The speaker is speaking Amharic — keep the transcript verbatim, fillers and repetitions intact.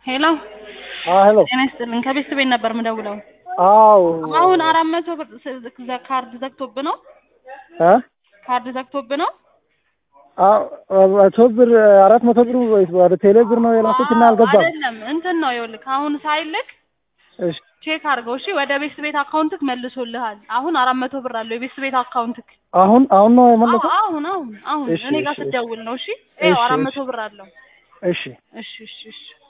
ሄሎ አዎ ሄሎ ጤና ይስጥልኝ ከቤት ቤት ነበር የምደውለው አዎ አሁን አራት መቶ ብር ካርድ ዘግቶብህ ነው እ ካርድ ዘግቶብህ ነው አዎ መቶ ብር አራት መቶ ብር ወይስ ወደ ቴሌ ብር ነው የላኩት እና አልገባም አይደለም እንትን ነው ይኸውልህ አሁን ሳይልክ እሺ ቼክ አድርገው እሺ ወደ ቤት ቤት አካውንትክ መልሶልሃል አሁን አራት መቶ ብር አለው የቤት ቤት አካውንትክ አሁን አሁን ነው የመለሰው አሁን አሁን አሁን እኔ ጋር ስትደውል ነው እሺ ይኸው አራት መቶ ብር አለው እሺ እሺ እሺ እሺ